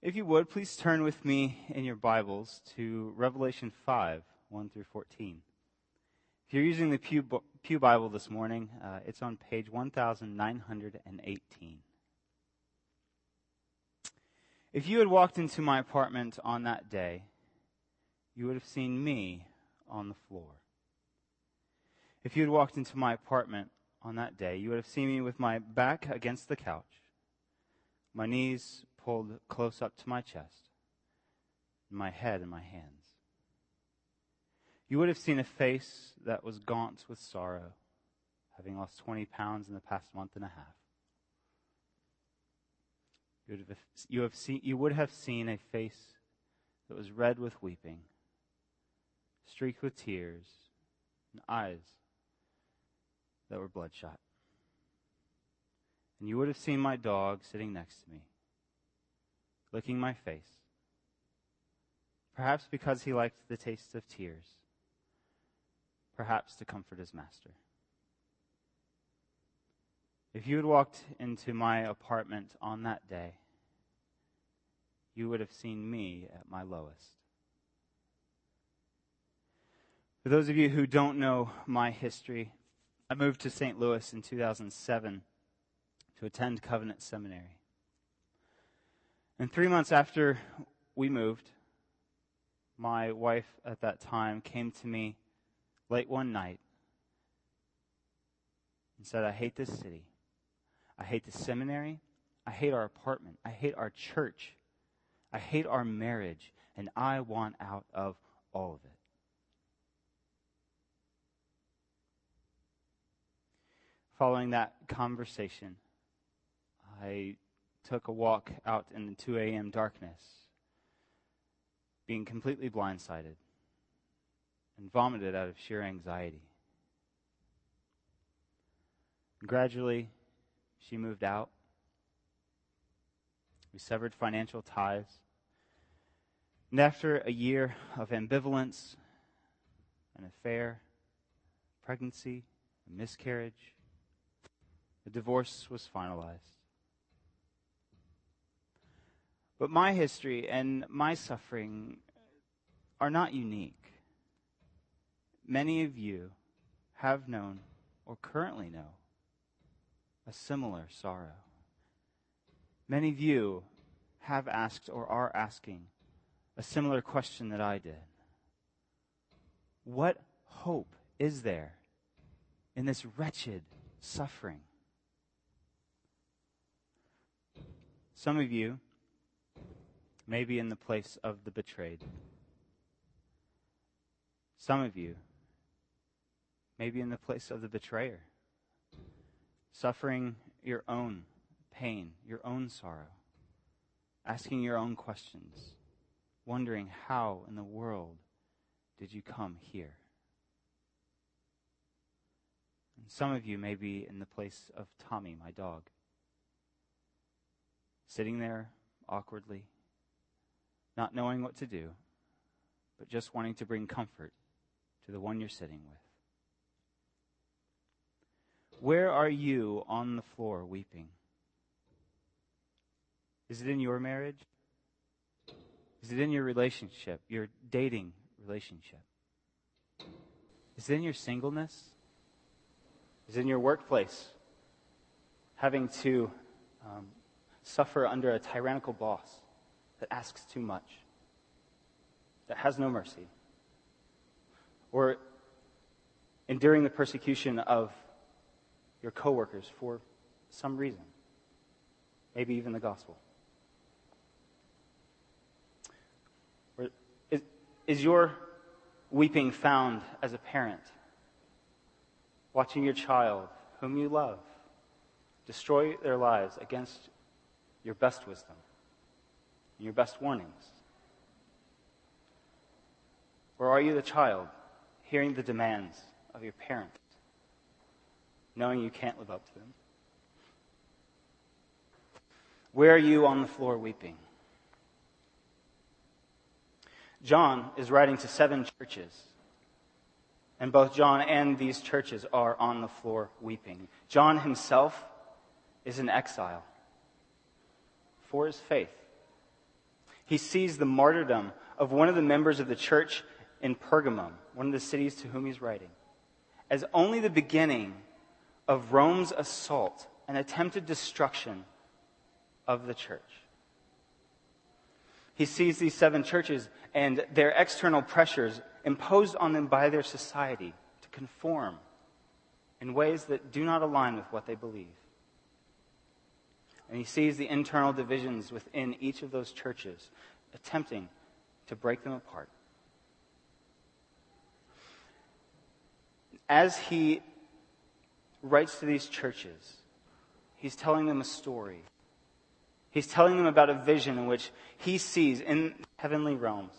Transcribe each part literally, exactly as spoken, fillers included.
If you would, please turn with me in your Bibles to Revelation five, one through fourteen. If you're using the Pew, Pew Bible this morning, uh, it's on page one thousand nine hundred eighteen. If you had walked into my apartment on that day, you would have seen me on the floor. If you had walked into my apartment on that day, you would have seen me with my back against the couch, my knees pulled close up to my chest, and my head in my hands. You would have seen a face that was gaunt with sorrow, having lost twenty pounds in the past month and a half. You would have, you have seen, you would have seen a face that was red with weeping, streaked with tears, and eyes that were bloodshot. And you would have seen my dog sitting next to me, licking my face, perhaps because he liked the taste of tears, perhaps to comfort his master. If you had walked into my apartment on that day, you would have seen me at my lowest. For those of you who don't know my history, I moved to Saint Louis in two thousand seven to attend Covenant Seminary. And three months after we moved, my wife at that time came to me late one night and said, "I hate this city. I hate the seminary. I hate our apartment. I hate our church. I hate our marriage. And I want out of all of it." Following that conversation, I took a walk out in the two a.m. darkness, being completely blindsided, and vomited out of sheer anxiety. Gradually, she moved out. We severed financial ties. And after a year of ambivalence, an affair, pregnancy, a miscarriage, the divorce was finalized. But my history and my suffering are not unique. Many of you have known or currently know a similar sorrow. Many of you have asked or are asking a similar question that I did. What hope is there in this wretched suffering? Some of you may be in the place of the betrayed. Some of you may be in the place of the betrayer, suffering your own pain, your own sorrow, asking your own questions, wondering how in the world did you come here? And some of you may be in the place of Tommy, my dog, sitting there awkwardly, not knowing what to do, but just wanting to bring comfort to the one you're sitting with. Where are you on the floor weeping? Is it in your marriage? Is it in your relationship, your dating relationship? Is it in your singleness? Is it in your workplace, having to um, suffer under a tyrannical boss that asks too much, that has no mercy? Or enduring the persecution of your coworkers for some reason, maybe even the gospel? Or is, is your weeping found as a parent, watching your child, whom you love, destroy their lives against your best wisdom, your best warnings? Or are you the child hearing the demands of your parent, knowing you can't live up to them? Where are you on the floor weeping? John is writing to seven churches, and both John and these churches are on the floor weeping. John himself is in exile for his faith. He sees the martyrdom of one of the members of the church in Pergamum, one of the cities to whom he's writing, as only the beginning of Rome's assault and attempted destruction of the church. He sees these seven churches and their external pressures imposed on them by their society to conform in ways that do not align with what they believe. And he sees the internal divisions within each of those churches, attempting to break them apart. As he writes to these churches, he's telling them a story. He's telling them about a vision in which he sees in heavenly realms.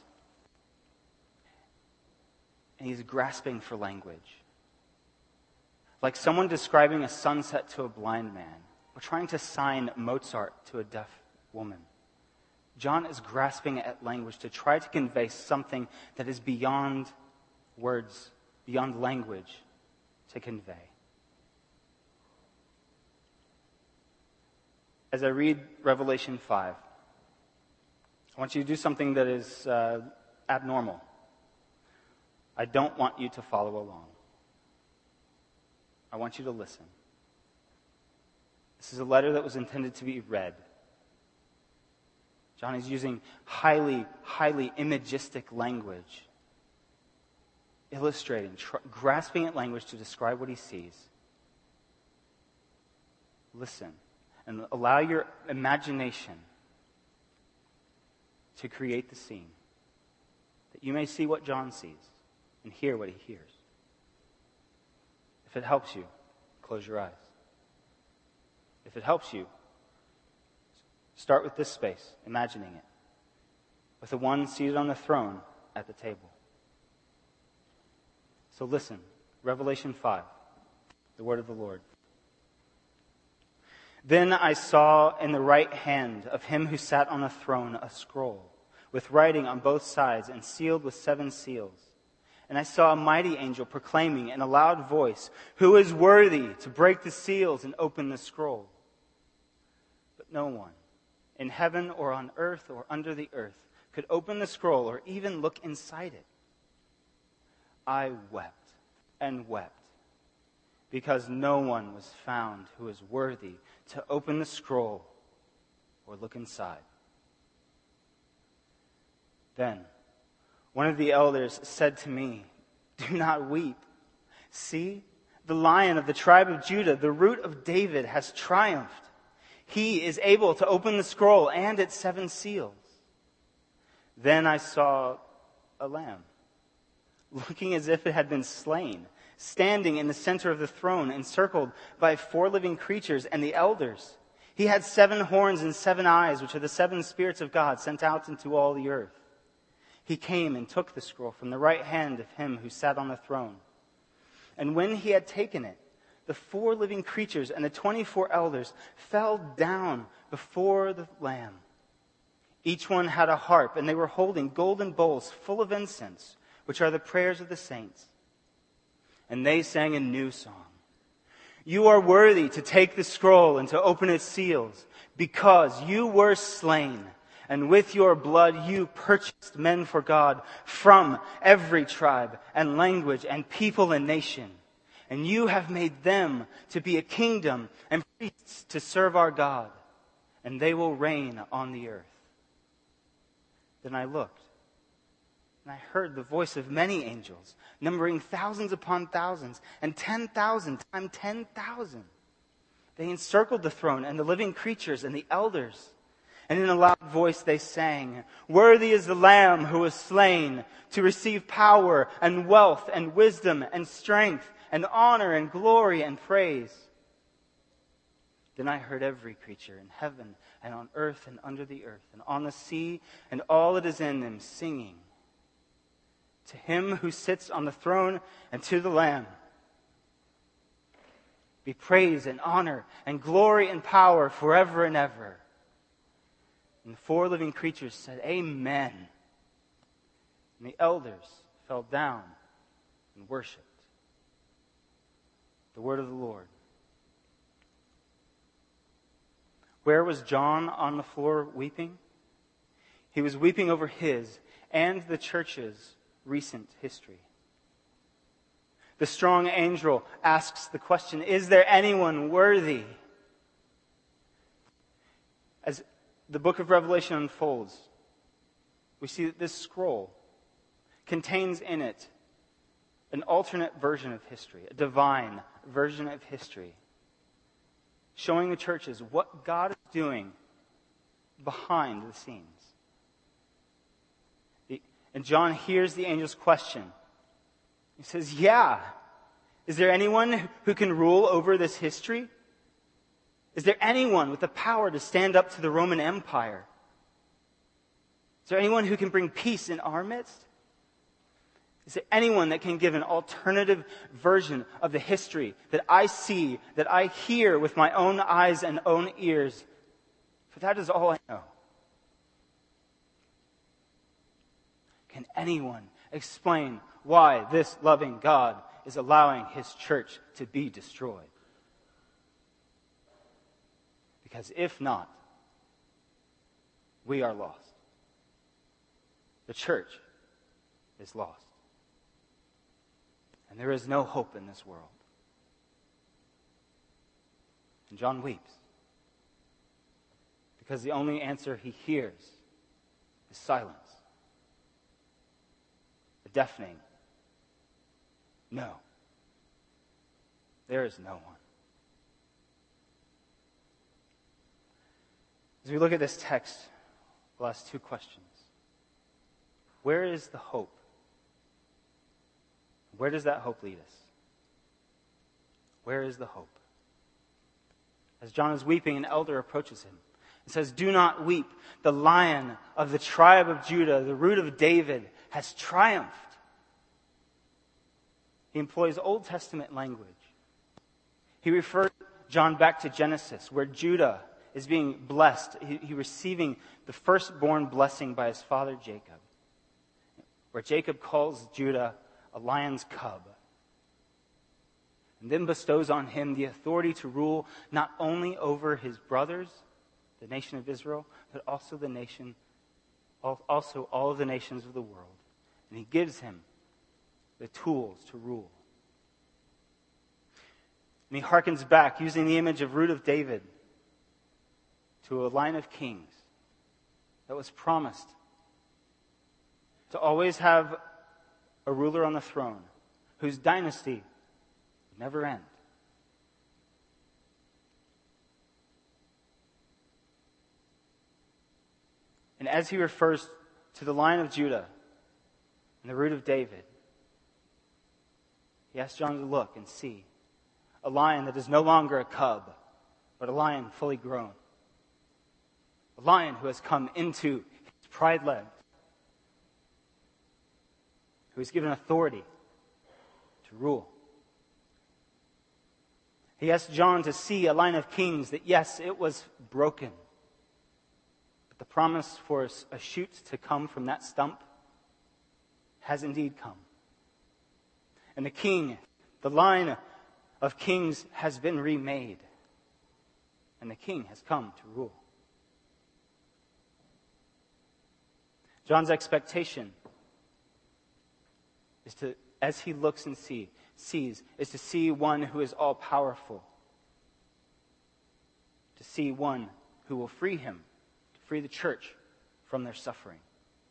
And he's grasping for language. Like someone describing a sunset to a blind man, or trying to sign Mozart to a deaf woman. John is grasping at language to try to convey something that is beyond words, beyond language to convey. As I read Revelation five, I want you to do something that is uh, abnormal. I don't want you to follow along. I want you to listen. This is a letter that was intended to be read. John is using highly, highly imagistic language, illustrating, tr- grasping at language to describe what he sees. Listen, and allow your imagination to create the scene, that you may see what John sees and hear what he hears. If it helps you, close your eyes. If it helps you, start with this space, imagining it, with the one seated on the throne at the table. So listen, Revelation five, the word of the Lord. Then I saw in the right hand of him who sat on the throne a scroll, with writing on both sides and sealed with seven seals. And I saw a mighty angel proclaiming in a loud voice, "Who is worthy to break the seals and open the scroll?" But no one, in heaven or on earth or under the earth, could open the scroll or even look inside it. I wept and wept, because no one was found who was worthy to open the scroll or look inside. Then one of the elders said to me, "Do not weep. See, the Lion of the tribe of Judah, the Root of David, has triumphed. He is able to open the scroll and its seven seals." Then I saw a lamb, looking as if it had been slain, standing in the center of the throne, encircled by four living creatures and the elders. He had seven horns and seven eyes, which are the seven spirits of God sent out into all the earth. He came and took the scroll from the right hand of him who sat on the throne. And when he had taken it, the four living creatures and the twenty-four elders fell down before the Lamb. Each one had a harp, and they were holding golden bowls full of incense, which are the prayers of the saints. And they sang a new song. "You are worthy to take the scroll and to open its seals, because you were slain, and with your blood you purchased men for God from every tribe and language and people and nation. And you have made them to be a kingdom and priests to serve our God, and they will reign on the earth." Then I looked, and I heard the voice of many angels, numbering thousands upon thousands, and ten thousand times ten thousand. They encircled the throne and the living creatures and the elders. And in a loud voice they sang, "Worthy is the Lamb who was slain to receive power and wealth and wisdom and strength and honor and glory and praise." Then I heard every creature in heaven and on earth and under the earth and on the sea and all that is in them singing, "To him who sits on the throne and to the Lamb be praise and honor and glory and power forever and ever." And the four living creatures said, "Amen." And the elders fell down and worshipped. The word of the Lord. Where was John on the floor weeping? He He was weeping over his and the church's recent history. The strong angel asks the question, is there anyone worthy? As the book of Revelation unfolds, we see that this scroll contains in it an alternate version of history, a divine version of history, showing the churches what God is doing behind the scenes. And John hears the angel's question. He says, yeah, is there anyone who can rule over this history? Is there anyone with the power to stand up to the Roman Empire? Is there anyone who can bring peace in our midst? Is there anyone that can give an alternative version of the history that I see, that I hear with my own eyes and own ears? For that is all I know. Can anyone explain why this loving God is allowing His church to be destroyed? Because if not, we are lost. The church is lost. And there is no hope in this world. And John weeps. Because the only answer he hears is silence. A deafening no. There is no one. As we look at this text, we'll ask two questions. Where is the hope? Where does that hope lead us? Where is the hope? As John is weeping, an elder approaches him and says, "Do not weep. The Lion of the tribe of Judah, the Root of David, has triumphed." He employs Old Testament language. He refers John back to Genesis, where Judah is being blessed. He, he receiving the firstborn blessing by his father Jacob, where Jacob calls Judah a lion's cub, and then bestows on him the authority to rule not only over his brothers, the nation of Israel, but also the nation, also all of the nations of the world. And he gives him the tools to rule. And he harkens back, using the image of Root of David, to a line of kings that was promised to always have a ruler on the throne whose dynasty would never end. And as he refers to the Lion of Judah and the Root of David, he asks John to look and see a lion that is no longer a cub, but a lion fully grown. A lion who has come into his pride land, who is given authority to rule. He asked John to see a line of kings that, yes, it was broken, but the promise for a shoot to come from that stump has indeed come. And the king, the line of kings, has been remade, and the king has come to rule. John's expectation is to, as he looks and see, sees, is to see one who is all-powerful, to see one who will free him, to free the church from their suffering.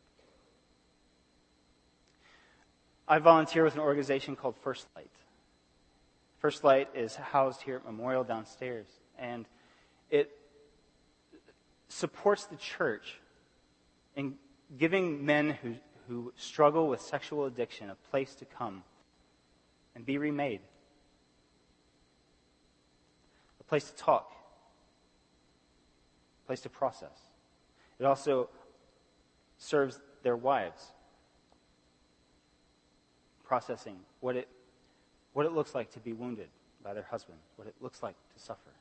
I volunteer with an organization called First Light. First Light is housed here at Memorial downstairs, and it supports the church in giving men who, who struggle with sexual addiction a place to come and be remade, a place to talk, a place to process. It also serves their wives, processing what it what it looks like to be wounded by their husband, what it looks like to suffer.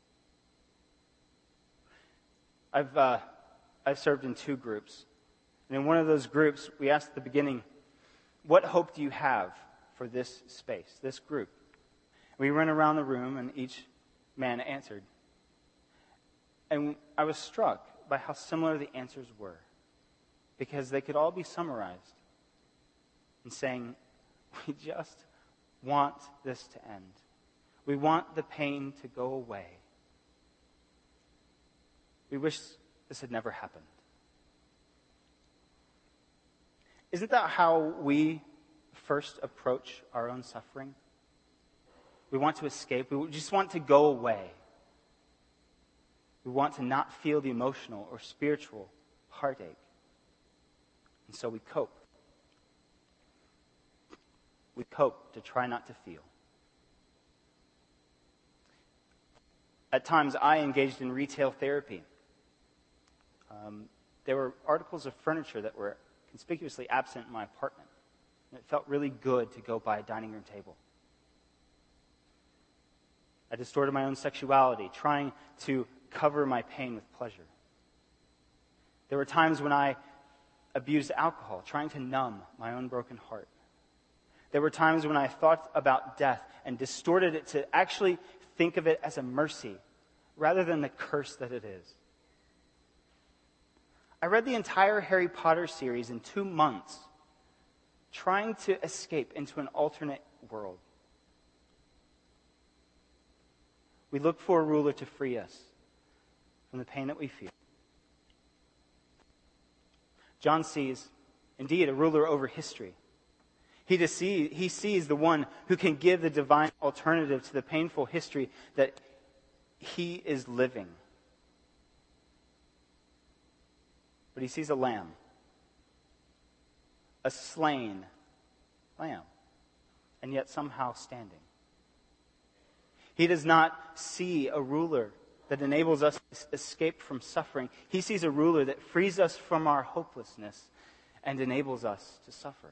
I've uh, I've served in two groups, and in one of those groups, we asked at the beginning, "What hope do you have for this space, this group?" We went around the room, and each man answered, and I was struck by how similar the answers were. because they could all be summarized in saying, we just want this to end. We want the pain to go away. We wish this had never happened. Isn't that how we first approach our own suffering? We want to escape. We just want to go away. We want to not feel the emotional or spiritual heartache. And so we cope. We cope to try not to feel. At times, I engaged in retail therapy. Um, there were articles of furniture that were conspicuously absent in my apartment. And it felt really good to go by a dining room table. I distorted my own sexuality, trying to cover my pain with pleasure. There were times when I abused alcohol, trying to numb my own broken heart. There were times when I thought about death and distorted it to actually think of it as a mercy rather than the curse that it is. I read the entire Harry Potter series in two months, trying to escape into an alternate world. We look for a ruler to free us from the pain that we feel. John sees, indeed, a ruler over history. He, see, he sees the one who can give the divine alternative to the painful history that he is living. But he sees a lamb, a slain lamb, and yet somehow standing. He does not see a ruler that enables us to escape from suffering. He sees a ruler that frees us from our hopelessness and enables us to suffer.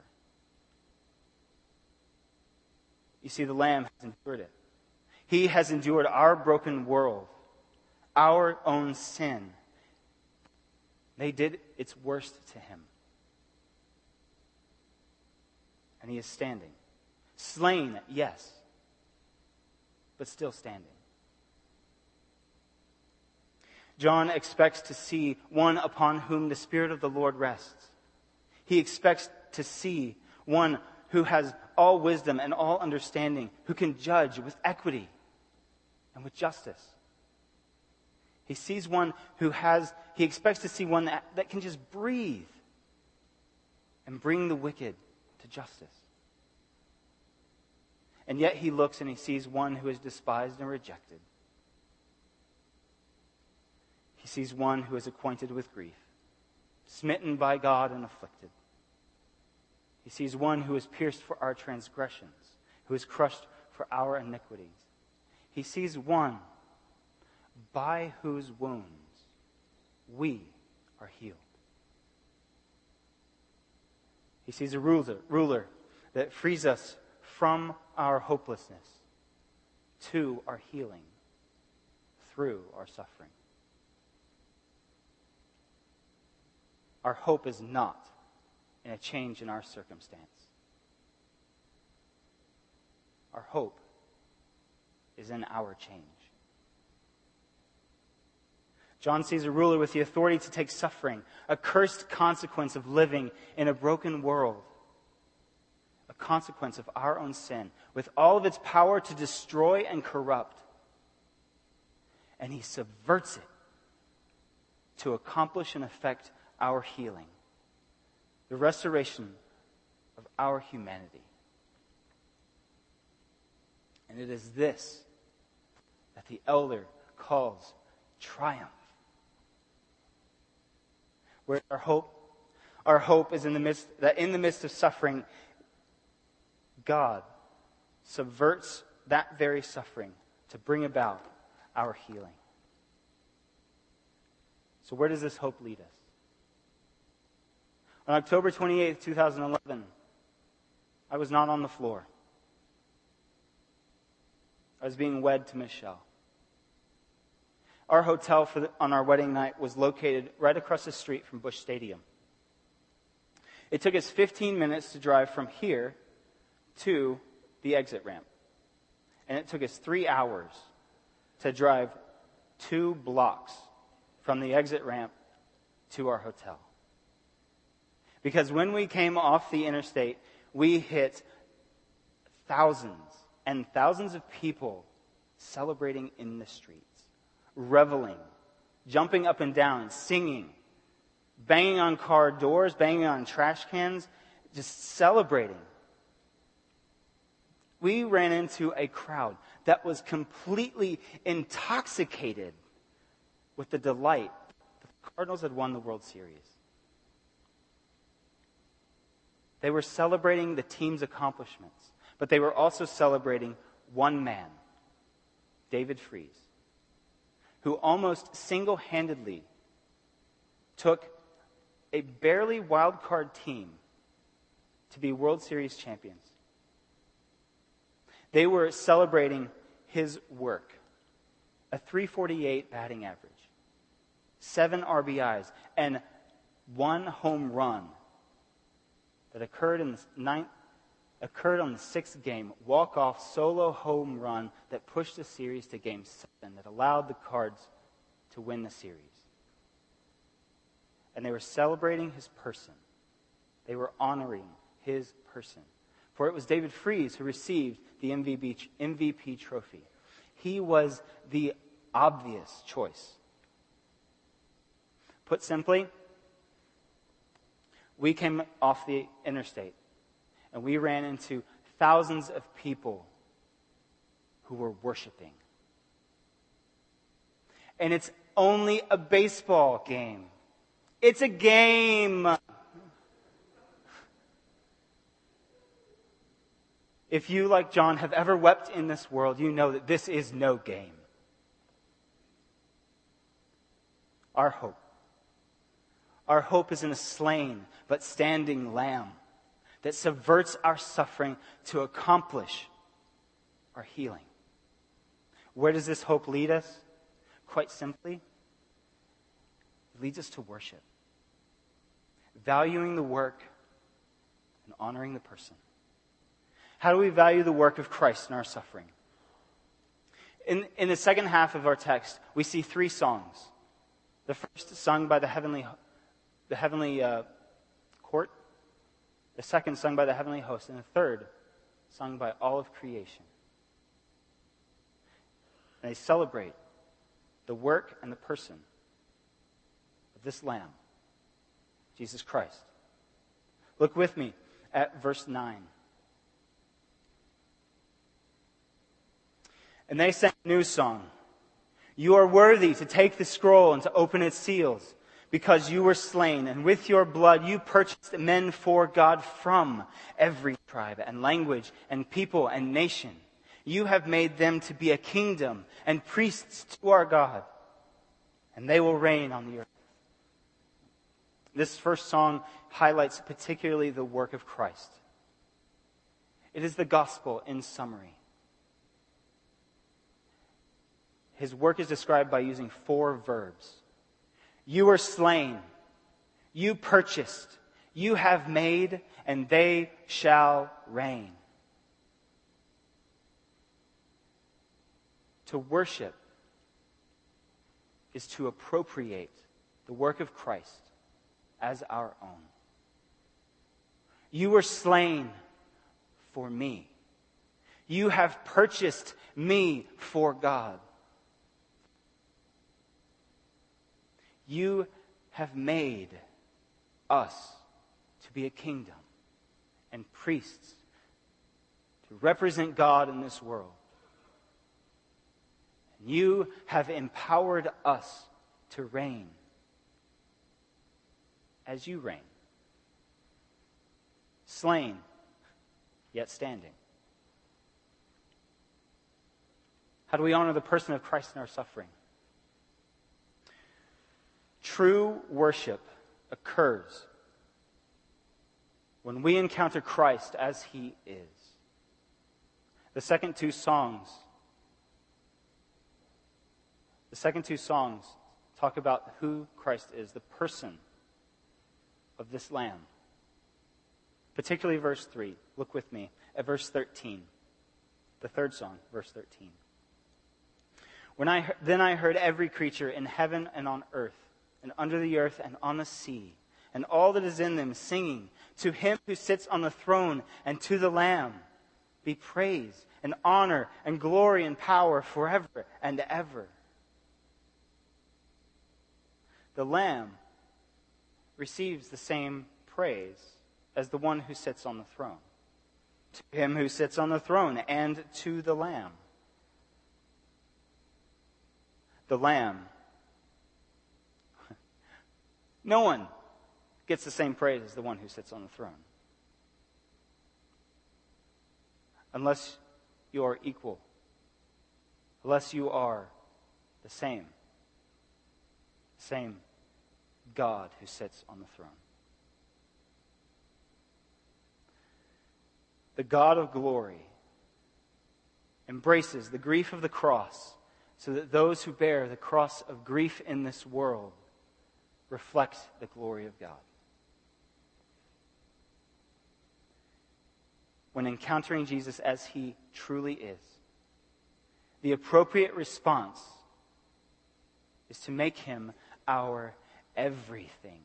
You see, the Lamb has endured it. He has endured our broken world, our own sin. They did its worst to him. And he is standing. Slain, yes, but still standing. John expects to see one upon whom the Spirit of the Lord rests. He expects to see one who has all wisdom and all understanding, who can judge with equity and with justice. He sees one who has, he expects to see one that, that can just breathe and bring the wicked to justice. And yet he looks and he sees one who is despised and rejected. He sees one who is acquainted with grief, smitten by God and afflicted. He sees one who is pierced for our transgressions, who is crushed for our iniquities. He sees one by whose wounds we are healed. He sees a ruler, ruler that frees us from our hopelessness to our healing through our suffering. Our hope is not in a change in our circumstance. Our hope is in our change. John sees a ruler with the authority to take suffering, a cursed consequence of living in a broken world, a consequence of our own sin, with all of its power to destroy and corrupt. And he subverts it to accomplish and effect our healing, the restoration of our humanity. And it is this that the elder calls triumph. Where our hope, our hope is in the midst, that in the midst of suffering, God subverts that very suffering to bring about our healing. So where does this hope lead us? On October twenty-eighth, twenty eleven, I was not on the floor. I was being wed to Michelle. Our hotel for the, on our wedding night was located right across the street from Busch Stadium. It took us fifteen minutes to drive from here to the exit ramp. And it took us three hours to drive two blocks from the exit ramp to our hotel. Because when we came off the interstate, we hit thousands and thousands of people celebrating in the streets, reveling, jumping up and down, singing, banging on car doors, banging on trash cans, just celebrating. We ran into a crowd that was completely intoxicated with the delight that the Cardinals had won the World Series. They were celebrating the team's accomplishments, but they were also celebrating one man, David Freese, who almost single-handedly took a barely wild card team to be World Series champions. They were celebrating his work, a three forty-eight batting average, seven R B Is, and one home run that occurred in the ninth, occurred on the sixth game, walk-off solo home run that pushed the series to game seven, that allowed the Cards to win the series. And they were celebrating his person. They were honoring his person. For it was David Freese who received the M V P, M V P trophy. He was the obvious choice. Put simply, we came off the interstate and we ran into thousands of people who were worshiping. And it's only a baseball game. It's a game. If you, like John, have ever wept in this world, you know that this is no game. Our hope. Our hope is in a slain but standing lamb that subverts our suffering to accomplish our healing. Where does this hope lead us? Quite simply, it leads us to worship. Valuing the work and honoring the person. How do we value the work of Christ in our suffering? In, in the second half of our text, we see three songs. The first sung by the heavenly, the heavenly uh, court. The second sung by the heavenly host. And the third sung by all of creation. And they celebrate the work and the person of this Lamb, Jesus Christ. Look with me at verse nine. And they sang a new song. You are worthy to take the scroll and to open its seals, because you were slain, and with your blood you purchased men for God from every tribe and language and people and nation. You have made them to be a kingdom and priests to our God, and they will reign on the earth. This first song highlights particularly the work of Christ. It is the gospel in summary. His work is described by using four verbs. You were slain. You purchased. You have made, and they shall reign. To worship is to appropriate the work of Christ as our own. You were slain for me. You have purchased me for God. You have made us to be a kingdom and priests to represent God in this world. And you have empowered us to reign as you reign. Slain, yet standing. How do we honor the person of Christ in our suffering? True worship occurs when we encounter Christ as He is. The second two songs, the second two songs talk about who Christ is, the person of this Lamb. Particularly verse three. Look with me at verse thirteen. The third song, verse thirteen. When I then I heard every creature in heaven and on earth, and under the earth and on the sea, and all that is in them, singing, "To him who sits on the throne and to the Lamb be praise and honor and glory and power forever and ever." The Lamb receives the same praise as the one who sits on the throne. To him who sits on the throne and to the Lamb. The Lamb. No one gets the same praise as the one who sits on the throne. Unless you are equal. Unless you are the same. Same God who sits on the throne. The God of glory embraces the grief of the cross so that those who bear the cross of grief in this world reflect the glory of God. When encountering Jesus as he truly is, the appropriate response is to make him our everything.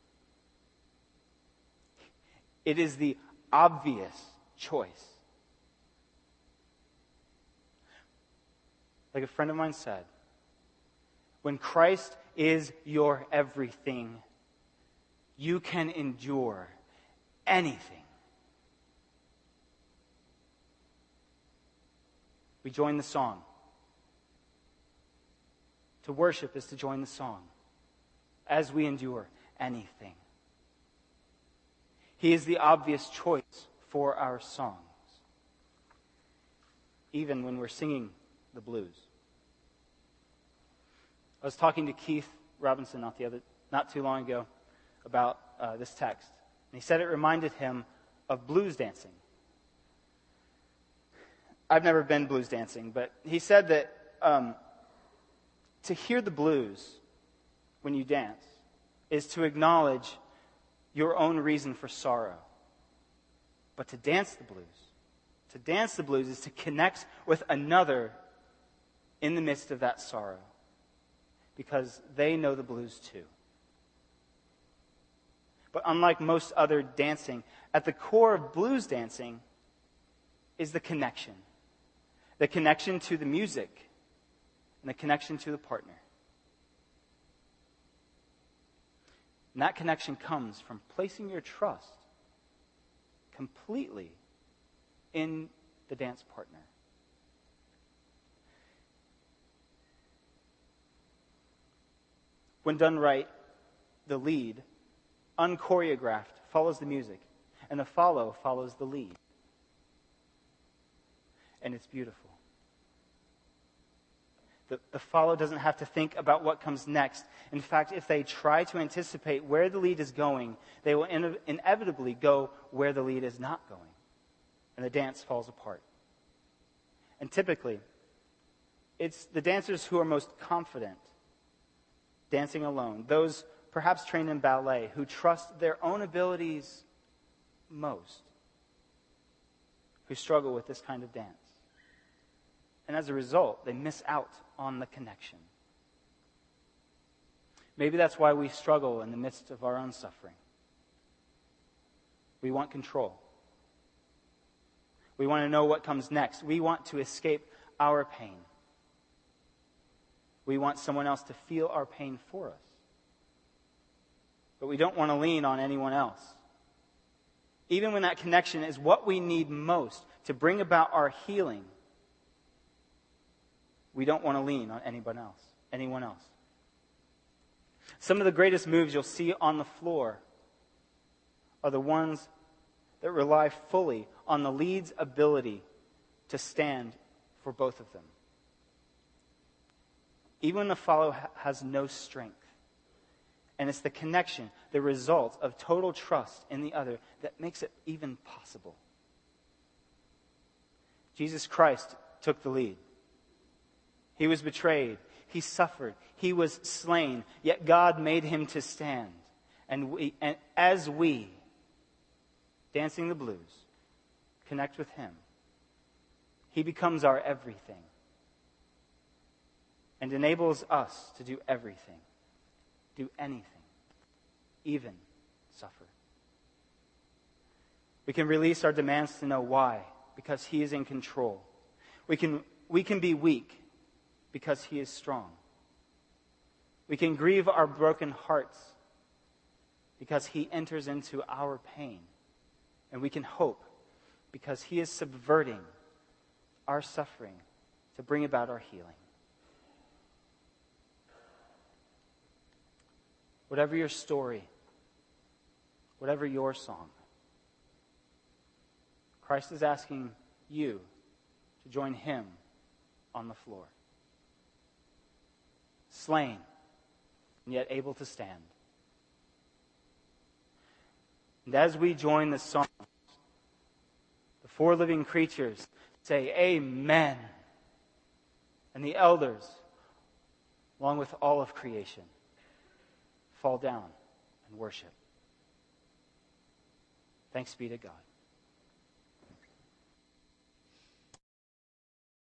It is the obvious choice. Like a friend of mine said, when Christ is your everything, you can endure anything. We join the song. To worship is to join the song as we endure anything. He is the obvious choice for our songs, even when we're singing the blues. I was talking to Keith Robinson not the other, not too long ago about uh, this text, and he said it reminded him of blues dancing. I've never been blues dancing, but he said that um, to hear the blues when you dance is to acknowledge your own reason for sorrow. But to dance the blues, to dance the blues is to connect with another in the midst of that sorrow, because they know the blues too. But unlike most other dancing, at the core of blues dancing is the connection. The connection to the music and the connection to the partner. And that connection comes from placing your trust completely in the dance partner. When done right, the lead, unchoreographed, follows the music, and the follow follows the lead. And it's beautiful. The, the follow doesn't have to think about what comes next. In fact, if they try to anticipate where the lead is going, they will in, inevitably go where the lead is not going. And the dance falls apart. And typically, it's the dancers who are most confident dancing alone, those perhaps trained in ballet, who trust their own abilities most, who struggle with this kind of dance. And as a result, they miss out on the connection. Maybe that's why we struggle in the midst of our own suffering. We want control. We want to know what comes next. We want to escape our pain. We want someone else to feel our pain for us. But we don't want to lean on anyone else. Even when that connection is what we need most to bring about our healing, we don't want to lean on anyone else. Anyone else. Some of the greatest moves you'll see on the floor are the ones that rely fully on the lead's ability to stand for both of them. Even when the follow ha- has no strength. And it's the connection, the result of total trust in the other that makes it even possible. Jesus Christ took the lead. He was betrayed. He suffered. He was slain. Yet God made him to stand. And we, and as we, dancing the blues, connect with him, he becomes our everything. And enables us to do everything. Do anything. Even suffer. We can release our demands to know why, because He is in control. We can, we can be weak because He is strong. We can grieve our broken hearts because He enters into our pain. And we can hope because He is subverting our suffering to bring about our healing. Whatever your story, whatever your song, Christ is asking you to join Him on the floor. Slain, and yet able to stand. And as we join the song, the four living creatures say, Amen. And the elders, along with all of creation, fall down and worship. Thanks be to God.